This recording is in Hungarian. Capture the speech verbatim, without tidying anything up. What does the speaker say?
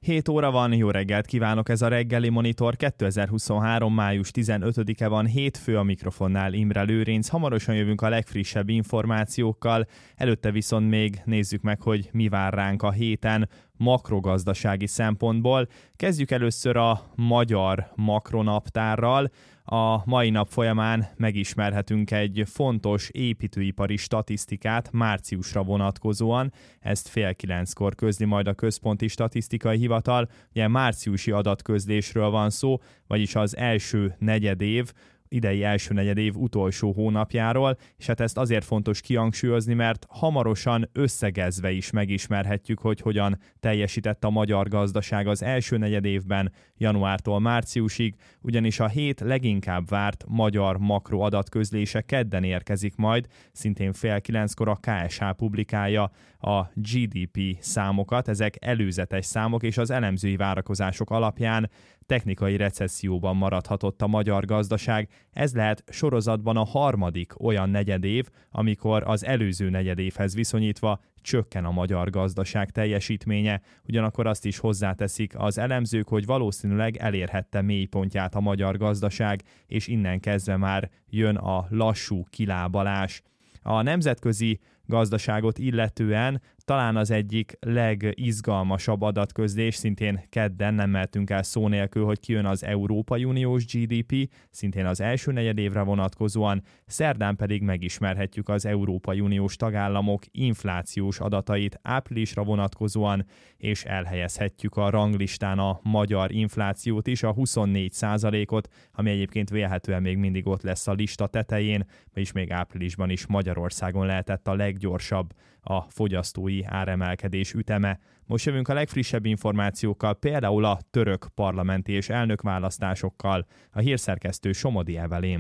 hét óra van, jó reggelt kívánok, ez a reggeli monitor, kétezer-huszonhárom. május tizenötödike van, hétfő, a mikrofonnál Imre Lőrinc. Hamarosan jövünk a legfrissebb információkkal, előtte viszont még nézzük meg, hogy mi vár ránk a héten makrogazdasági szempontból. Kezdjük először a magyar makronaptárral. A mai nap folyamán megismerhetünk egy fontos építőipari statisztikát márciusra vonatkozóan. Ezt fél kilenckor közli majd a Központi Statisztikai Hivatal. Ugye márciusi adatközlésről van szó, vagyis az első negyedév, idei első negyedév utolsó hónapjáról, és hát ezt azért fontos kihangsúlyozni, mert hamarosan összegezve is megismerhetjük, hogy hogyan teljesített a magyar gazdaság az első negyedévben januártól márciusig, ugyanis a hét leginkább várt magyar makroadatközlése kedden érkezik majd, szintén fél kilenckor a ká es há publikálja a gé dé pé számokat, ezek előzetes számok, és az elemzői várakozások alapján technikai recesszióban maradhatott a magyar gazdaság. Ez lehet sorozatban a harmadik olyan negyedév, amikor az előző negyedévhez viszonyítva csökken a magyar gazdaság teljesítménye. Ugyanakkor azt is hozzáteszik az elemzők, hogy valószínűleg elérhette mélypontját a magyar gazdaság, és innen kezdve már jön a lassú kilábalás. A nemzetközi gazdaságot illetően talán az egyik legizgalmasabb adatközlés, szintén kedden nem mehetünk el szó nélkül, hogy kijön az Európai Uniós gé dé pé, szintén az első negyedévre vonatkozóan, szerdán pedig megismerhetjük az Európai Uniós tagállamok inflációs adatait áprilisra vonatkozóan, és elhelyezhetjük a ranglistán a magyar inflációt is, a huszonnégy százalékot, ami egyébként vélhetően még mindig ott lesz a lista tetején, vagyis még áprilisban is Magyarországon lehetett a leggyorsabb a fogyasztói áremelkedés üteme. Most jövünk a legfrissebb információkkal, például a török parlamenti és elnökválasztásokkal. A hírszerkesztő Somodi Evelén.